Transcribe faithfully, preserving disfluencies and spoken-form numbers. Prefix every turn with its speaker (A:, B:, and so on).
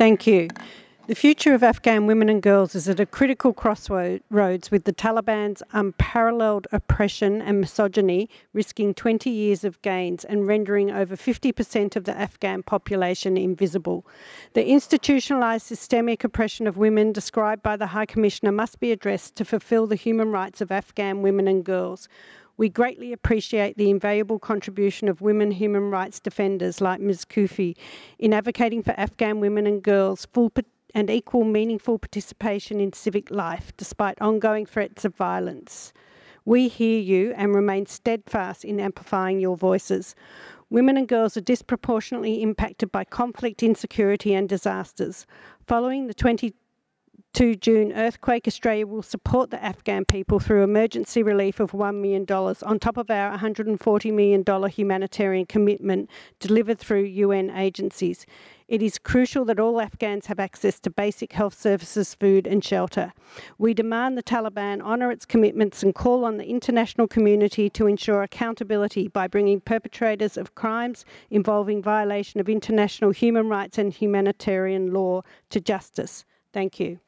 A: Thank you. The future of Afghan women and girls is at a critical crossroads, with the Taliban's unparalleled oppression and misogyny risking twenty years of gains and rendering over fifty percent of the Afghan population invisible. The institutionalised systemic oppression of women described by the High Commissioner must be addressed to fulfil the human rights of Afghan women and girls. We greatly appreciate the invaluable contribution of women human rights defenders like Miz Kufi in advocating for Afghan women and girls' full and equal meaningful participation in civic life, despite ongoing threats of violence. We hear you and remain steadfast in amplifying your voices. Women and girls are disproportionately impacted by conflict, insecurity and disasters. Following the twenty-second June earthquake, Australia will support the Afghan people through emergency relief of one million dollars on top of our one hundred forty million dollars humanitarian commitment delivered through U N agencies. It is crucial that all Afghans have access to basic health services, food and shelter. We demand the Taliban honour its commitments and call on the international community to ensure accountability by bringing perpetrators of crimes involving violation of international human rights and humanitarian law to justice. Thank you.